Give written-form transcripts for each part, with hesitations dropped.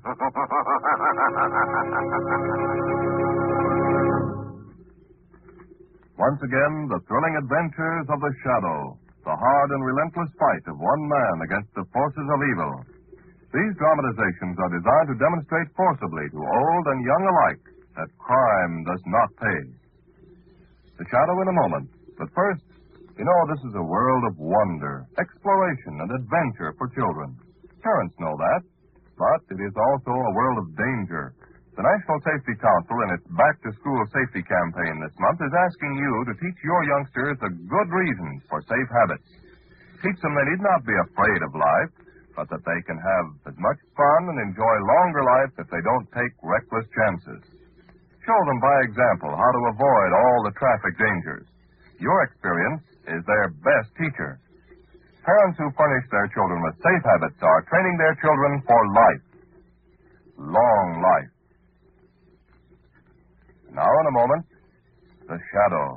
Once again, the thrilling adventures of the Shadow, the hard and relentless fight of one man against the forces of evil. These dramatizations are designed to demonstrate forcibly to old and young alike that crime does not pay. The Shadow in a moment, but first, this is a world of wonder, exploration, and adventure for children. Parents know that, but it is also a world of danger. The National Safety Council, in its Back-to-School Safety campaign this month, is asking you to teach your youngsters the good reasons for safe habits. Teach them they need not be afraid of life, but that they can have as much fun and enjoy longer life if they don't take reckless chances. Show them by example how to avoid all the traffic dangers. Your experience is their best teacher. Parents who furnish their children with safe habits are training their children for life. Long life. Now, in a moment, the Shadow.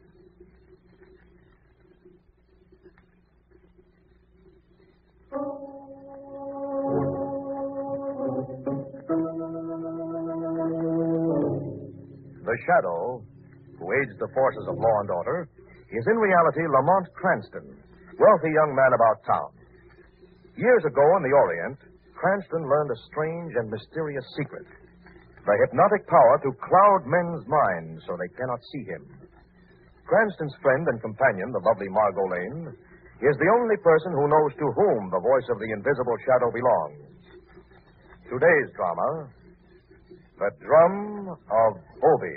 The Shadow, who aids the forces of law and order, is in reality Lamont Cranston, wealthy young man about town. Years ago in the Orient, Cranston learned a strange and mysterious secret. The hypnotic power to cloud men's minds so they cannot see him. Cranston's friend and companion, the lovely Margot Lane, is the only person who knows to whom the voice of the invisible Shadow belongs. Today's drama, The Drum of Obi.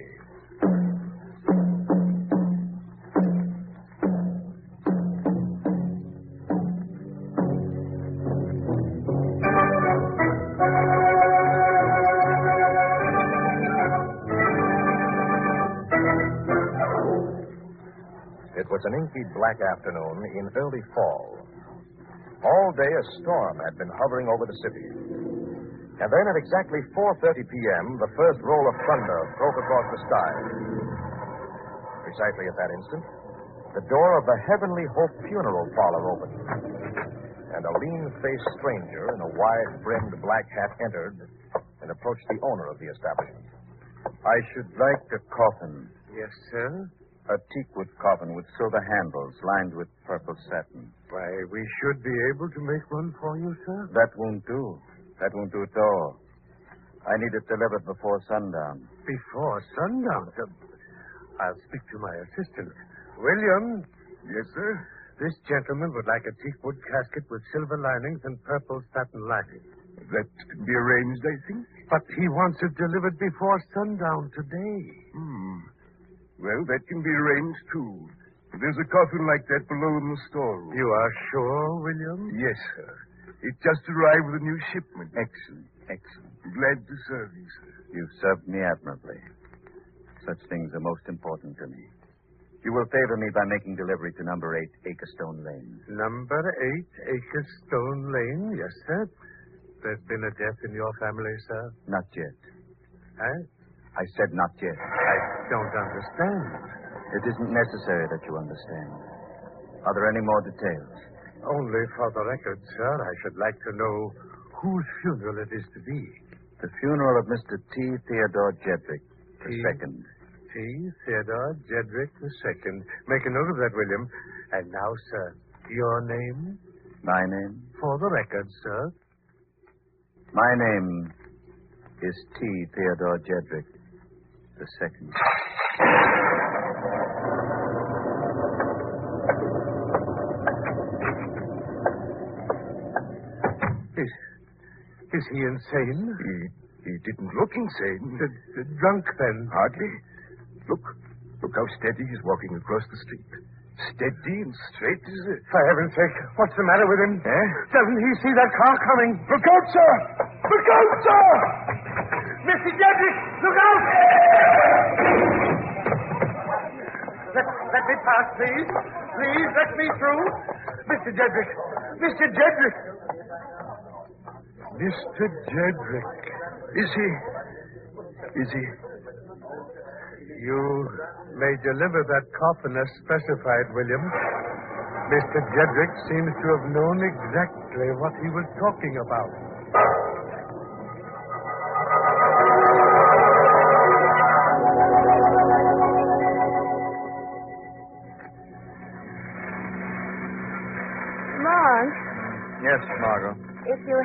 It was an inky black afternoon in early fall. All day a storm had been hovering over the city. And then at exactly 4:30 p.m., the first roll of thunder broke across the sky. Precisely at that instant, the door of the Heavenly Hope Funeral Parlor opened. And a lean-faced stranger in a wide-brimmed black hat entered and approached the owner of the establishment. I should like a coffin. Yes, sir? A teakwood coffin with silver handles lined with purple satin. Why, we should be able to make one for you, sir. That won't do. That won't do at all. I need it delivered before sundown. Before sundown? I'll speak to my assistant. William? Yes, sir? This gentleman would like a teakwood casket with silver linings and purple satin lining. That can be arranged, I think. But he wants it delivered before sundown today. Well, that can be arranged, too. There's a coffin like that below in the storeroom. You are sure, William? Yes, sir. It just arrived with a new shipment. Excellent, excellent. Glad to serve you, sir. You've served me admirably. Such things are most important to me. You will favor me by making delivery to number 8 Acrestone Lane. Number 8 Acrestone Lane, yes, sir. There's been a death in your family, sir? Not yet. Eh? I said not yet. I don't understand. It isn't necessary that you understand. Are there any more details? Only for the record, sir, I should like to know whose funeral it is to be. The funeral of Mr. T. Theodore Jedrick II. T. Theodore Jedrick II. Make a note of that, William. And now, sir, your name? My name? For the record, sir. My name is T. Theodore Jedrick II. Is he insane? He didn't look insane. Drunk, then? Hardly. Look how steady he's walking across the street. Steady and straight as a... For heaven's sake, what's the matter with him? Eh? Doesn't he see that car coming? Look out, sir! Look out, sir! Mr. Jedrick, look out! Let me pass, please. Please, let me through. Mr. Jedrick. Mr. Jedrick. Mr. Jedrick. Is he? You may deliver that coffin as specified, William. Mr. Jedrick seems to have known exactly what he was talking about.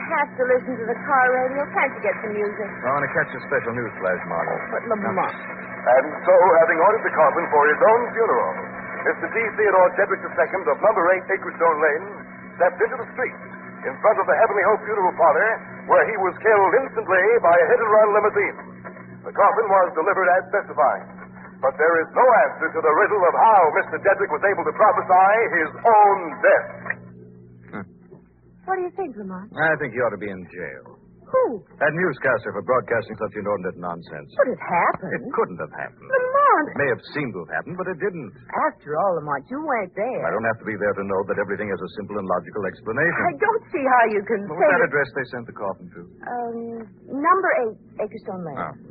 have to listen to the car radio. Can't you get some music? I want to catch a special news flash, Margot. But Lamont. And so, having ordered the coffin for his own funeral, Mr. D. Theodore Jedrick II of number 8 Acrestone Lane stepped into the street in front of the Heavenly Hope Funeral Parlor, where he was killed instantly by a hit-and-run limousine. The coffin was delivered as specified. But there is no answer to the riddle of how Mr. Jedrick was able to prophesy his own death. What do you think, Lamont? I think he ought to be in jail. Who? That newscaster for broadcasting such inordinate nonsense. But it happened. It couldn't have happened. Lamont! It may have seemed to have happened, but it didn't. After all, Lamont, you weren't there. I don't have to be there to know that everything has a simple and logical explanation. I don't see how you can What say was that that- address they sent the coffin to? Number 8, Acrestone Lane. Oh.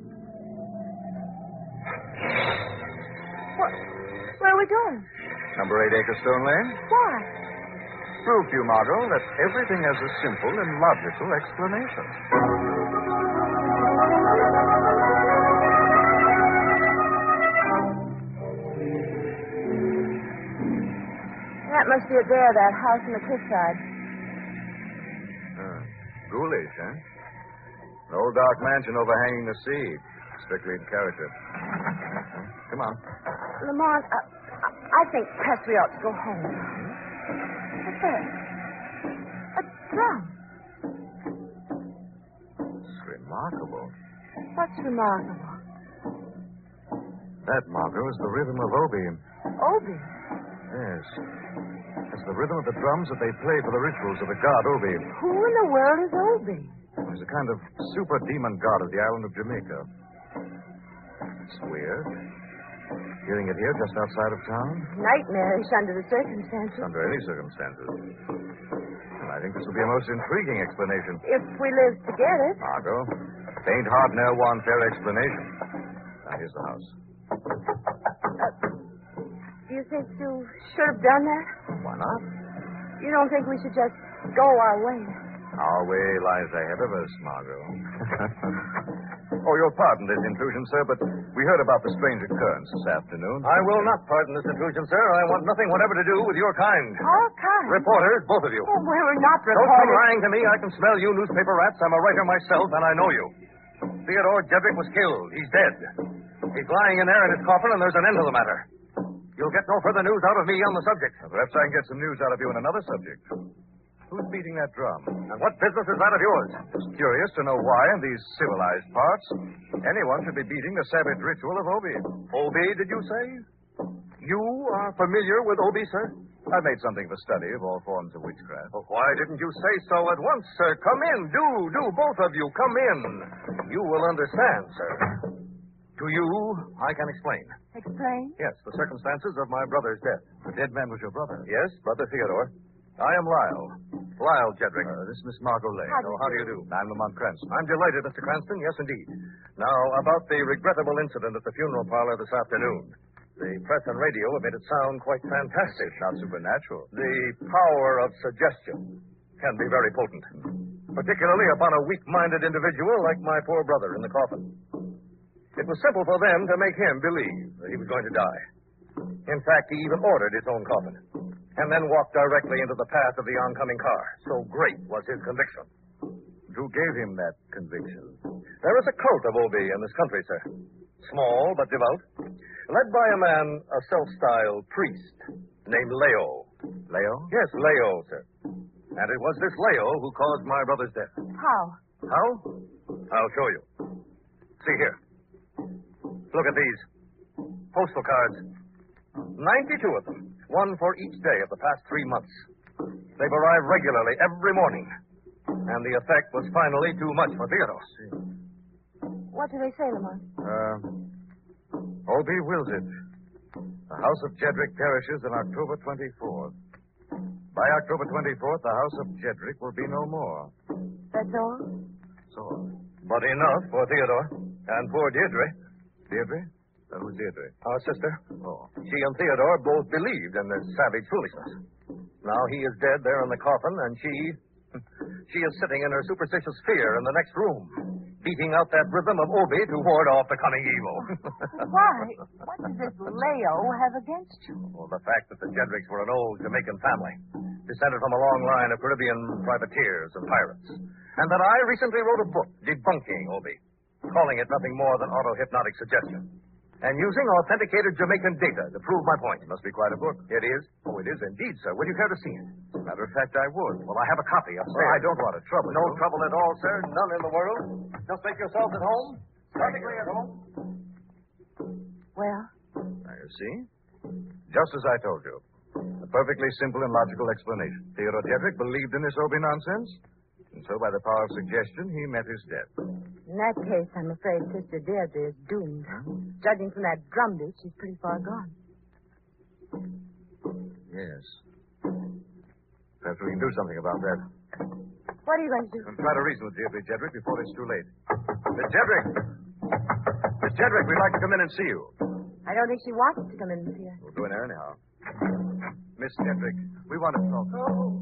Where are we going? Number 8 Acrestone Lane? Why? Prove to you, Margot, that everything has a simple and logical explanation. That must be it there, that house on the cliffside. Ghoulish, huh? An old dark mansion overhanging the sea. Strictly in character. Come on. Lamont, I think perhaps we ought to go home. What's that? A drum. It's remarkable. What's remarkable? That, Margot, is the rhythm of Obi. Obi. Yes. It's the rhythm of the drums that they play for the rituals of the god Obi. Who in the world is Obi? He's a kind of super demon god of the island of Jamaica. It's weird. Hearing it here just outside of town? Nightmarish under the circumstances. Under any circumstances. And I think this will be a most intriguing explanation. If we live to get it. Margot, it ain't hard to know one fair explanation. Now, here's the house. Do you think you should have done that? Why not? You don't think we should just go our way? Our way lies ahead of us, Margot. Oh, you'll pardon this intrusion, sir, but we heard about the strange occurrence this afternoon. I will not pardon this intrusion, sir. I want nothing whatever to do with your kind. Our kind? Reporters, both of you. Oh, we're not Don't come reporters. lying to me. I can smell you newspaper rats. I'm a writer myself, and I know you. Theodore Jedrick was killed. He's dead. He's lying in there in his coffin, and there's an end to the matter. You'll get no further news out of me on the subject. Perhaps I can get some news out of you on another subject. Who's beating that drum? And what business is that of yours? Just curious to know why, in these civilized parts, anyone should be beating the savage ritual of Obi. Obi, did you say? You are familiar with Obi, sir? I've made something of a study of all forms of witchcraft. Well, why didn't you say so at once, sir? Come in. Do, both of you. Come in. You will understand, sir. To you, I can explain. Explain? Yes, the circumstances of my brother's death. The dead man was your brother. Yes, Brother Theodore. I am Lyle. Lyle Jedrick. This is Miss Margot Lane. How do you do? I'm Lamont Cranston. I'm delighted, Mr. Cranston. Yes, indeed. Now, about the regrettable incident at the funeral parlor this afternoon. The press and radio have made it sound quite fantastic. Not supernatural. The power of suggestion can be very potent, particularly upon a weak-minded individual like my poor brother in the coffin. It was simple for them to make him believe that he was going to die. In fact, he even ordered his own coffin, and then walked directly into the path of the oncoming car. So great was his conviction. Who gave him that conviction? There is a cult of Obi in this country, sir. Small but devout. Led by a man, a self-styled priest, named Leo. Leo? Yes, Leo, sir. And it was this Leo who caused my brother's death. How? How? I'll show you. See here. Look at these. Postal cards. 92 of them. One for each day of the past 3 months. They've arrived regularly every morning. And the effect was finally too much for Theodore. What do they say, Lamont? Obi wills it. The house of Jedrick perishes on October 24th. By October 24th, the house of Jedrick will be no more. That's all? So, But enough for Theodore. And poor Deirdre. Deirdre? Who's Deirdre? Our sister. Oh. She and Theodore both believed in this savage foolishness. Now he is dead there in the coffin, and she is sitting in her superstitious fear in the next room, beating out that rhythm of Obi to ward off the coming evil. Why? What does this Leo have against you? Well, the fact that the Jedricks were an old Jamaican family. descended from a long line of Caribbean privateers and pirates, and that I recently wrote a book debunking Obi, calling it nothing more than auto-hypnotic suggestion, and using authenticated Jamaican data to prove my point. It must be quite a book. It is? Oh, it is indeed, sir. Would you care to see it? As a matter of fact, I would. Well, I have a copy upstairs. I don't want to trouble No you. trouble at all, sir. None in the world. Just make yourselves at home. Perfectly at home. Well, Now, you see? Just as I told you. A perfectly simple and logical explanation. Theodore Jedrick believed in this Obi nonsense, and so by the power of suggestion, he met his death. in that case, I'm afraid Sister Deirdre is doomed. Judging from that drum beat, she's pretty far gone. Yes. Perhaps we can do something about that. What are you going to do? And try to reason with Deirdre Jedrick before it's too late. Miss Jedrick! Miss Jedrick, we'd like to come in and see you. I don't think she wants to come in and see us. We'll go in there anyhow. Miss Jedrick, we want to talk.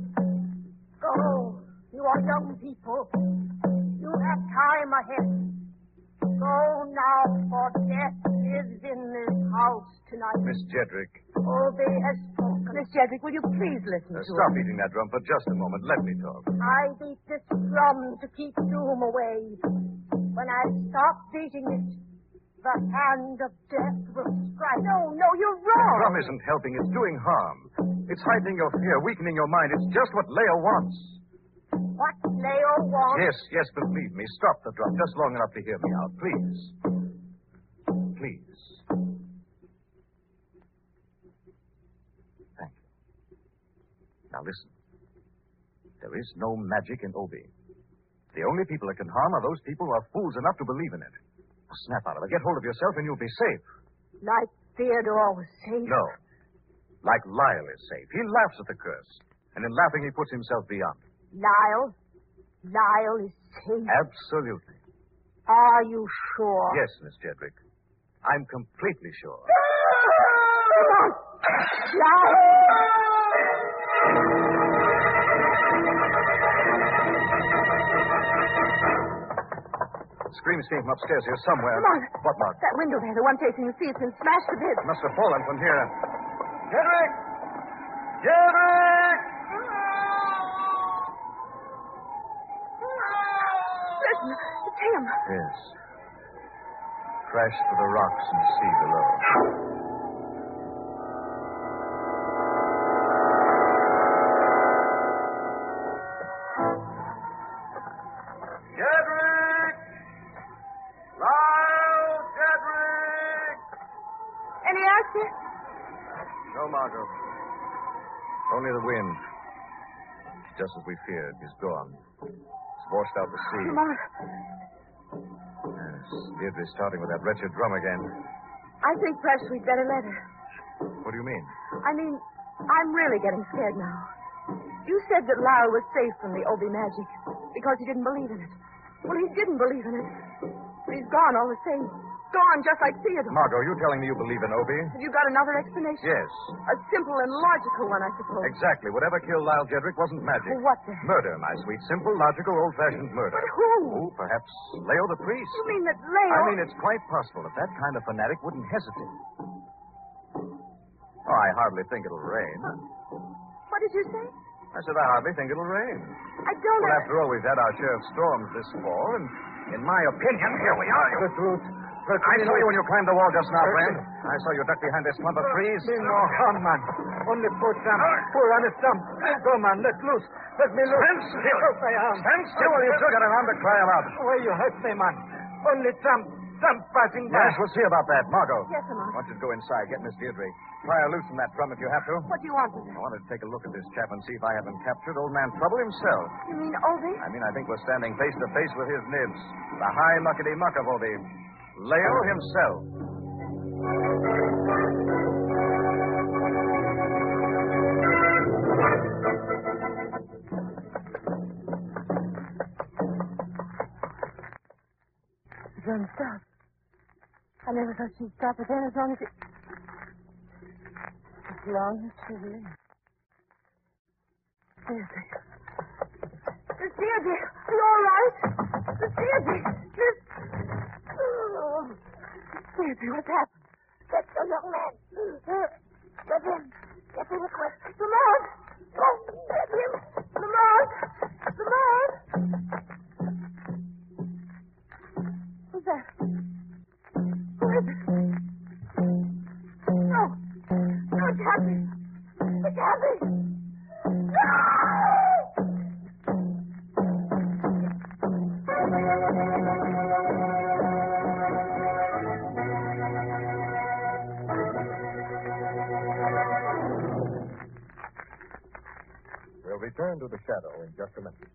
Go. You are young people. You have time ahead. Go now, for death is in this house tonight. Miss Jedrick. Obi has spoken. Miss Jedrick, will you please listen to Stop us? beating that drum for just a moment. Let me talk. I beat this drum to keep doom away. When I stop beating it, the hand of death will strike. No, you're The wrong. drum isn't helping. It's doing harm. It's heightening your fear, weakening your mind. It's just what Leo wants. What Leo wants. Yes, believe me. Stop the drum just long enough to hear me out. Please. Please. Thank you. Now listen. There is no magic in Obi. The only people it can harm are those people who are fools enough to believe in it. Now, snap out of it. Get hold of yourself and you'll be safe. Like Theodore was safe. No. Like Lyle is safe. He laughs at the curse. And in laughing, he puts himself beyond. Lyle is safe. Absolutely. Are you sure? Yes, Miss Jedrick. I'm completely sure. Screams came from upstairs here somewhere. Come on. What, Mark? That window there, the one facing the sea, has been smashed to bits. It must have fallen from here. Jedrick! Jedrick! Listen, it's him. Yes. Crashed to the rocks and sea below. Jedrick! Lyle! Jedrick! Any answer? No, Margot. Only the wind. Just as we feared, he's gone. He's washed out to sea. Come on. Yes, Deirdre's starting with that wretched drum again. I think perhaps we'd better let her. What do you mean? I mean, I'm really getting scared now. You said that Lyle was safe from the Obi magic because he didn't believe in it. Well, he didn't believe in it. But he's gone all the same. Gone just like Theodore. Margot, you telling me you believe in Obi? Have you got another explanation? Yes. A simple and logical one, I suppose. Exactly. Whatever killed Lyle Jedrick wasn't magic. Well, what then? Murder, my sweet. Simple, logical, old-fashioned murder. But who? Oh, perhaps Leo the priest. You mean that Leo... I mean, it's quite possible that that kind of fanatic wouldn't hesitate. Oh, I hardly think it'll rain. What did you say? I said I hardly think it'll rain. I don't Well, know. after all, we've had our share of storms this fall, and in my opinion, here we are. I saw you when you climbed the wall just now, friend. I saw you duck behind this clump of trees. Come, man. Only poor Sam. Poor honest Sam. Go, man. Let loose. Let me loose. Stand still. Yes, I am. Stand still while you two get around to cry aloud. Why you hurt me, man? Only Sam. Sam passing by. Yes, we'll see about that. Margot. Yes, I Lamont. want you to go inside. Get Miss Deirdre. Try to loosen that drum if you have to. What do you want with it? I wanted to take a look at this chap and see if I haven't captured old man Trouble himself. You mean Obi? I mean, I think we're standing face to face with his nibs. The high muckety-muck of Obi. Leo himself. The drum stopped. I never thought she'd stop it then as long as it... As long as she lived. Deirdre. Miss Deirdre, are you all right? Miss Deirdre, Miss... Oh. Deirdre, what's happened? Get the young man. Get him. Get him quick. Lamont. return to the shadow in just a minute.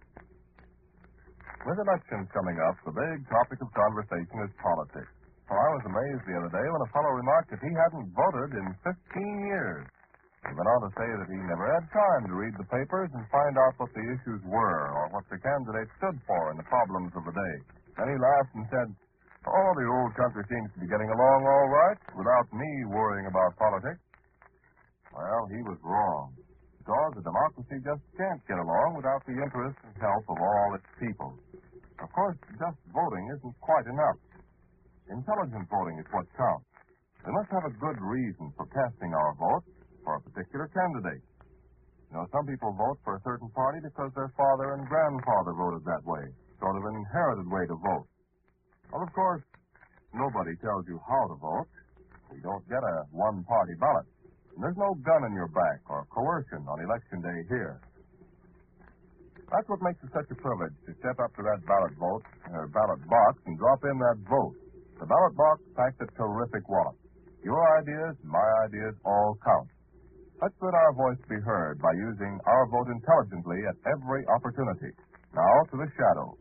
With elections coming up, the big topic of conversation is politics. Well, I was amazed the other day when a fellow remarked that he hadn't voted in 15 years. He went on to say that he never had time to read the papers and find out what the issues were or what the candidates stood for in the problems of the day. Then he laughed and said, "Oh, the old country seems to be getting along all right without me worrying about politics." Well, he was wrong. Because a democracy just can't get along without the interest and help of all its people. Of course, just voting isn't quite enough. Intelligent voting is what counts. We must have a good reason for casting our vote for a particular candidate. You know, some people vote for a certain party because their father and grandfather voted that way, sort of an inherited way to vote. Well, of course, nobody tells you how to vote. You don't get a one-party ballot. And there's no gun in your back or coercion on election day here. That's what makes it such a privilege to step up to that ballot box and drop in that vote. The ballot box packs a terrific wallop. Your ideas, my ideas, all count. Let's let our voice be heard by using our vote intelligently at every opportunity. Now to the shadow.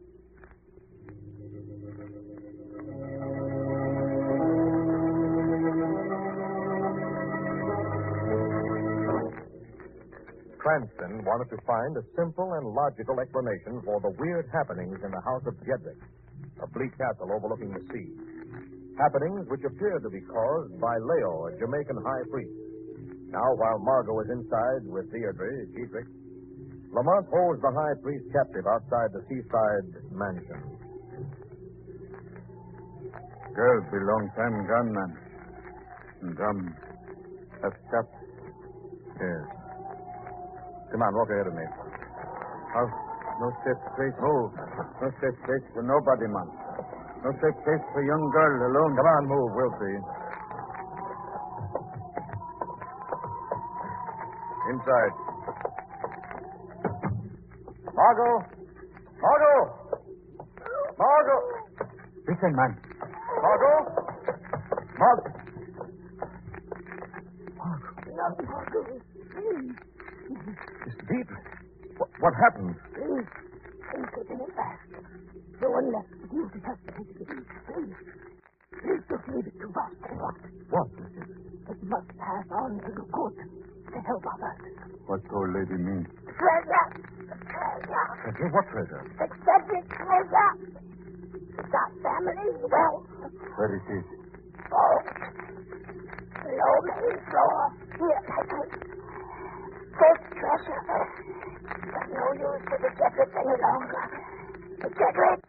Cranston wanted to find a simple and logical explanation for the weird happenings in the house of Jedrick, a bleak castle overlooking the sea. Happenings which appeared to be caused by Leo, a Jamaican high priest. Now, while Margot is inside with Deirdre, Jedrick, Lamont holds the high priest captive outside the seaside mansion. Girl be long time gone, man. Have stopped. Yes. Come on, walk ahead of me. House, no safe place. Move. No safe place for nobody, man. No safe place for young girl alone. Come on, move. We'll see. Inside. Margot! Margot! Margot! Listen, man. Margot! Margot! Mr. Deirdre, what happened? Please take me back. No one left but you to help me. Please. Please don't leave it to us. What? It must pass on to the good to help others. What old lady mean? Treasure! Treasure! Treasure? What treasure? The Cedric treasure! That family's wealth. Where it is? Oh. Below main floor. Here, take it. This treasure. There's no use for the Jedrick any longer. The Jedrick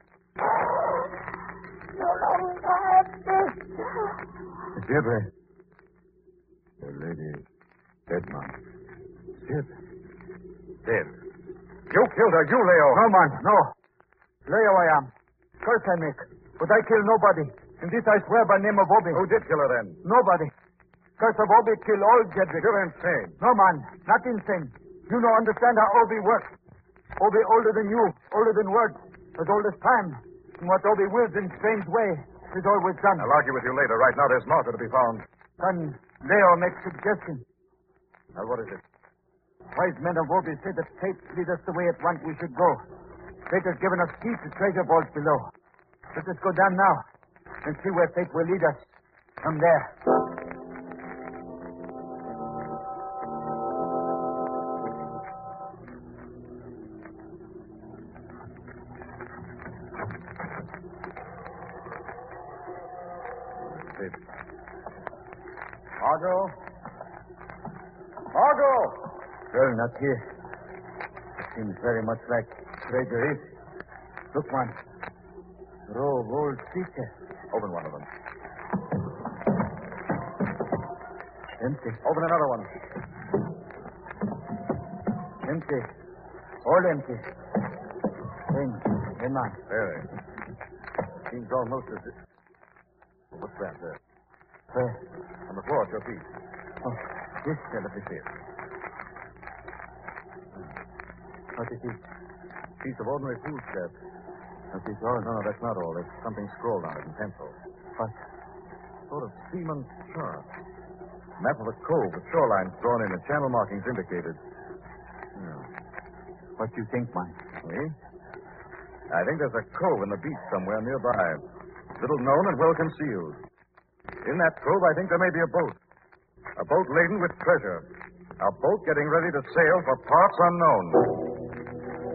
no longer exists. Deirdre. The lady is dead, man. Dead? Dead? You killed her, you, Leo. No, man, no. Leo I am. Curse I make. But I kill nobody. And this I swear by name of Obi. Who did kill her then? Nobody. Curse of Obi kill all Jedrick. You're insane. No, man. Not insane. You don't understand how Obi works. Obi older than you. Older than words. As old as time. And what Obi wills in strange way is always done. I'll argue with you later. Right now, there's Martha to be found. Son, Leo makes suggestion. Now, what is it? Wise men of Obi say that fate lead us the way it wants we should go. Fate has given us keys to treasure vaults below. Let us go down now and see where fate will lead us. From there. Margot? Margot! Girl, not here. It seems very much like treasure is. Look, man. Row of old teacher. Open one of them. Empty. Open another one. Empty. All empty. Hey, man. There. Seems almost as if... What's that there? Where? On the floor at your feet. Oh, this. Here, let me see it. What is it? Piece of ordinary foolscap. That is all? No, that's not all. There's something scrawled on it in pencil. What? Sort of seaman's chart. Map of a cove with shorelines drawn in and channel markings indicated. What do you think, Mike? Me? I think there's a cove in the beach somewhere nearby. Little known and well concealed. In that cove, I think there may be a boat. A boat laden with treasure. A boat getting ready to sail for parts unknown.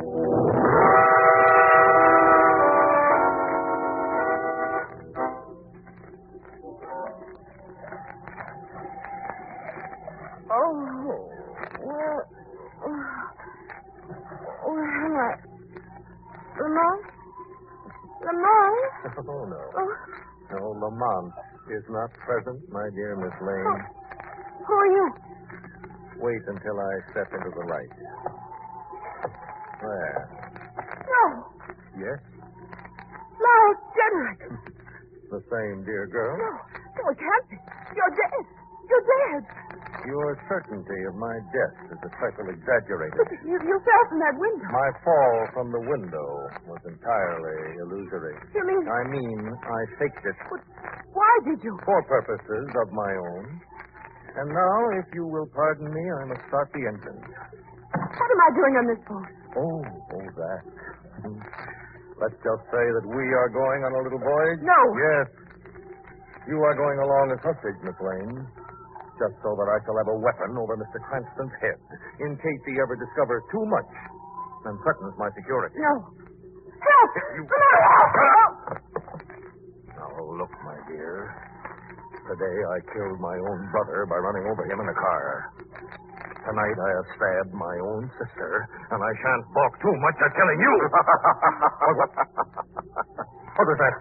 Oh, no. No, Lamont is not present, my dear Miss Lane. Who are you? Wait until I step into the light. There. No. Yes? Lyle Jedrick. The same, dear girl. No, it can't be. You're dead. You're dead. Your certainty of my death is a trifle exaggerated. But you fell from that window. My fall from the window was entirely illusory. You mean... I mean, I faked it. But why did you? For purposes of my own. And now, if you will pardon me, I must start the engine. What am I doing on this boat? Oh, that. Let's just say that we are going on a little voyage. No. Yes. You are going along as hostage, Miss Lane. Just so that I shall have a weapon over Mr. Cranston's head, in case he ever discovers too much and threatens my security. No. Help! Come on, help! Now, look, my dear. Today I killed my own brother by running over him in a car. Tonight I have stabbed my own sister, and I shan't balk too much at killing you. What was that?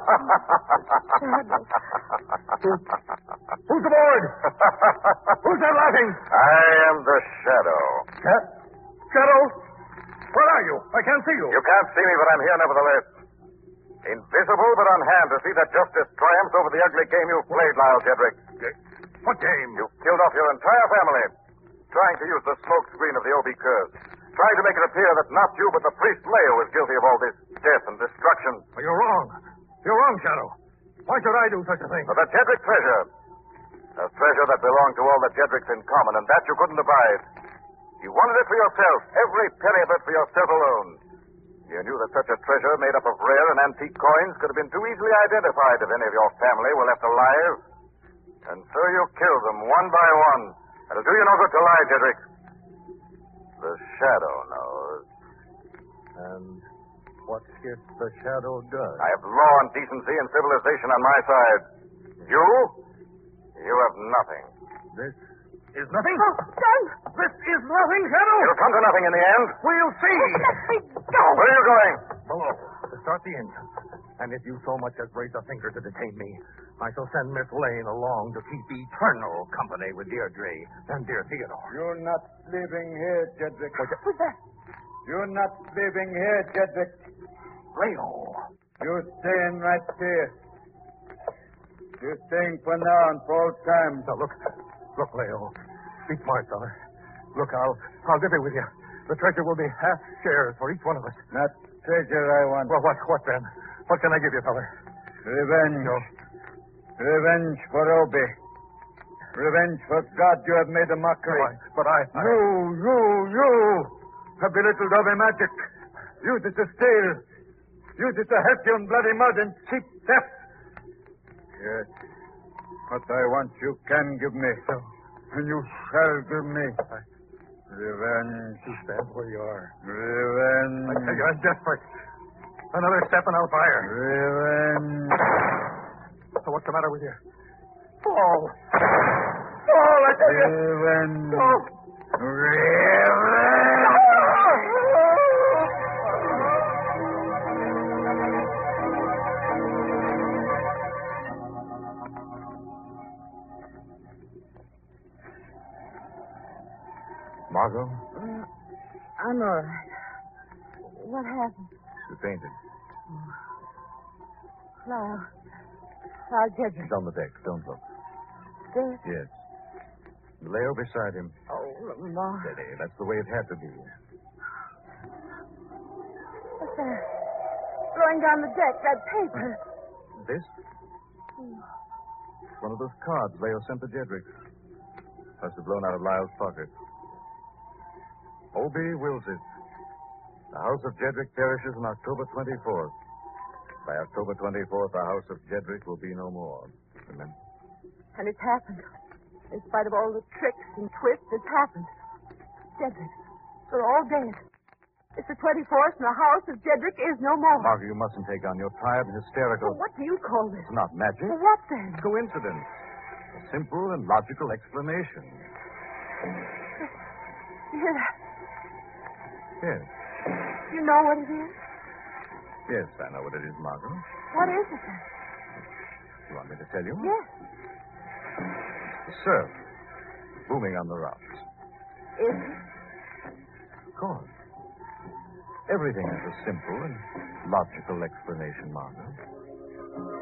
Who's aboard? Who's that laughing? I am the Shadow. Shadow? Where are you? I can't see you. You can't see me, but I'm here nevertheless. Invisible, but on hand to see that justice triumphs over the ugly game you've played, Lyle Jedrick. What game? You've killed off your entire family, trying to use the smoke screen of the Obi curse, trying to make it appear that not you, but the priest Leo is guilty of all this death and destruction. Well, you're wrong. You're wrong, Shadow. Why should I do such a thing? For the Jedrick treasure. A treasure that belonged to all the Jedricks in common, and that you couldn't abide. You wanted it for yourself, every penny of it for yourself alone. You knew that such a treasure made up of rare and antique coins could have been too easily identified if any of your family were left alive. And so you killed them one by one. It'll do you no good to lie, Jedrick. The Shadow knows. And what if the Shadow does? I have law and decency and civilization on my side. You have nothing. This is nothing? Oh, son! This is nothing, Shadow! You'll come to nothing in the end. We'll see! Let me go! Where are you going? Below, to start the engine. And if you so much as raise a finger to detain me, I shall send Miss Lane along to keep eternal company with Deirdre and dear Theodore. You're not leaving here, Jedrick. What's that? You're not leaving here, Jedrick. Leo. You're staying right here. You're staying for now and for all time. Now, look, Leo. Be smart, fella. Look, I'll give it with you. The treasure will be half shares for each one of us. Not treasure I want. Well, what then? What can I give you, fella? Revenge. No. Revenge for Obi. Revenge for God you have made a mockery. But I... You have belittled Obi magic. Used it to steal. Used it to help you in bloody mud and cheap theft. Yes. What I want you can give me. So, and you shall give me. Revenge. You stand where you are. Revenge. I tell you, I'm desperate. Another step and I'll fire. Revenge. So what's the matter with you? Fall, I tell you. Revenge. Margot? I'm all right. What happened? She fainted. Lyle Jedrick. She's on the deck. Don't look. Dead? Yes. You lay over beside him. Oh, Lamar. Steady. That's the way it had to be. What's that? Throwing down the deck, that paper. This? It's one of those cards Leo sent to Jedrick. Must have blown out of Lyle's pocket. Obi wills it. The house of Jedrick perishes on October 24th. By October 24th, the house of Jedrick will be no more. Remember? And it's happened. In spite of all the tricks and twists, it's happened. Jedrick, they're all dead. It's the 24th, and the house of Jedrick is no more. Margaret, you mustn't take on your tired and hysterical... Well, what do you call this? It's not magic. Well, what then? Coincidence. A simple and logical explanation. You hear that? Yes. You know what it is? Yes, I know what it is, Margaret. What is it then? You want me to tell you? Yes. The surf. Booming on the rocks. Is it? Of course. Everything has a simple and logical explanation, Margaret.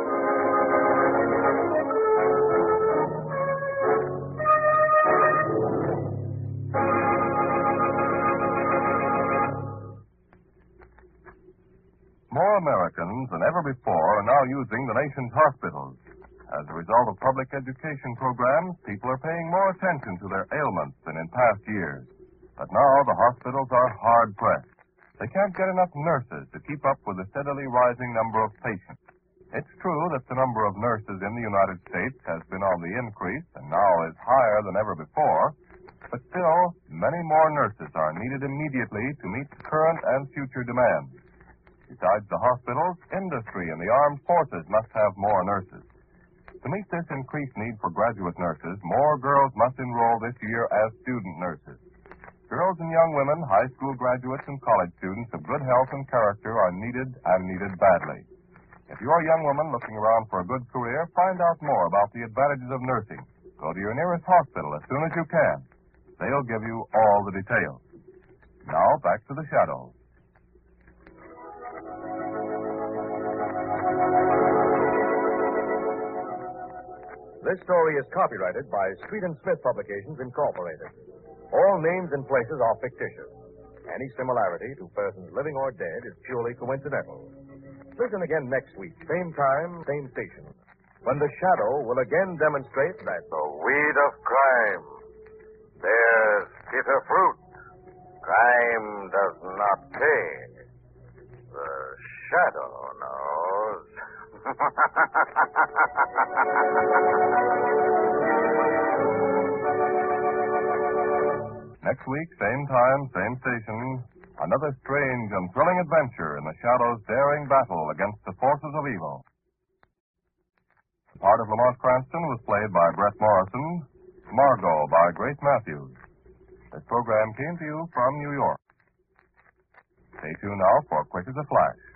More Americans than ever before are now using the nation's hospitals. As a result of public education programs, people are paying more attention to their ailments than in past years. But now the hospitals are hard pressed. They can't get enough nurses to keep up with the steadily rising number of patients. It's true that the number of nurses in the United States has been on the increase and now is higher than ever before, but still, many more nurses are needed immediately to meet current and future demands. Besides the hospitals, industry and the armed forces must have more nurses. To meet this increased need for graduate nurses, more girls must enroll this year as student nurses. Girls and young women, high school graduates, and college students of good health and character are needed and needed badly. If you're a young woman looking around for a good career, find out more about the advantages of nursing. Go to your nearest hospital as soon as you can. They'll give you all the details. Now, back to the shadows. This story is copyrighted by Street and Smith Publications, Incorporated. All names and places are fictitious. Any similarity to persons living or dead is purely coincidental. Listen again next week, same time, same station, when the shadow will again demonstrate that The weed of crime bears bitter fruit. Crime does not pay. The shadow knows. Next week, same time, same station, another strange and thrilling adventure in the Shadow's daring battle against the forces of evil. The part of Lamont Cranston was played by Brett Morrison, Margot by Grace Matthews. This program came to you from New York. Stay tuned now for Quick as a Flash.